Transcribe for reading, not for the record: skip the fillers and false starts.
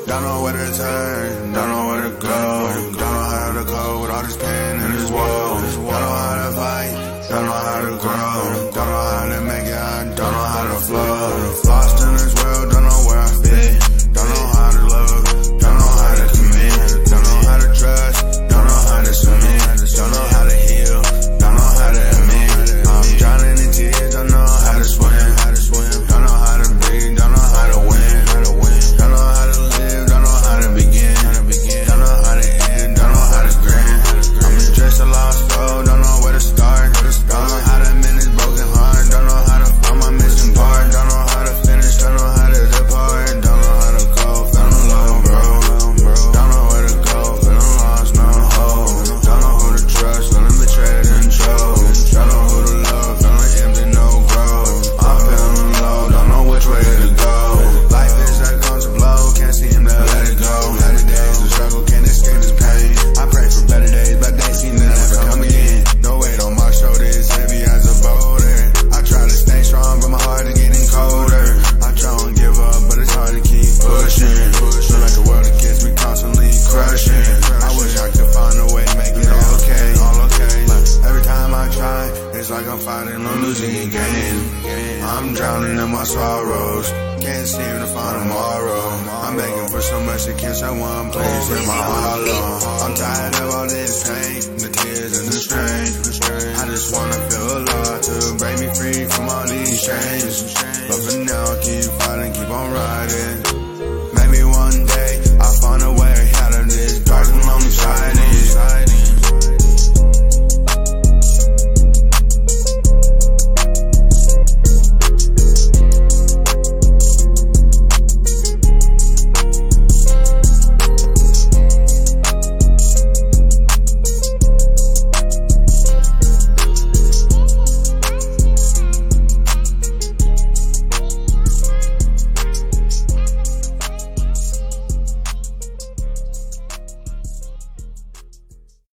Don't know where to turn, don't know where to go. Don't know how to cope with all this pain and this woe. Don't know how to fight, don't know how to grow. Don't know how to make it, I don't know how to flow. Lost in this world, don't know where I fit. Don't know how to love, don't know how to commit. Don't know how to trust, don't know how to submit. Don't know how to heal, don't know how to admit. I'm drowning in tears, don't know how to swim. Don't know how to breathe, don't know how to win. Don't know how to live, don't know how to begin. Don't know how to end, don't know how to grin. I'm just a lost soul, don't know where to start. Don't know how to mend this broken heart. Don't know how to find my missing part. Don't know how to finish, don't know how to depart. Don't know how to go, feeling low, bro. Don't know where to go, feeling lost, no hope. Don't know who to trust, feeling betrayed and chose. Don't know who to love, feeling empty, no growth. I'm feeling low, don't know which way to go. Life is that comes to blow, can't seem to let it go. Had the days of struggle, can't escape this pain. I pray for better days, but they seem to never come again. No weight on my shoulders, heavy as a boulder. I try to stay strong, but my heart is getting colder. I try and give up, but it's hard to keep pushing. Feel like the world against me constantly crushing. I wish I could find a way to make it all okay. Every time I try, it's like I'm fighting or losing again. I'm drowning in my sorrows, can't seem to find tomorrow. I'm begging for so much to catch that one place in my hollow.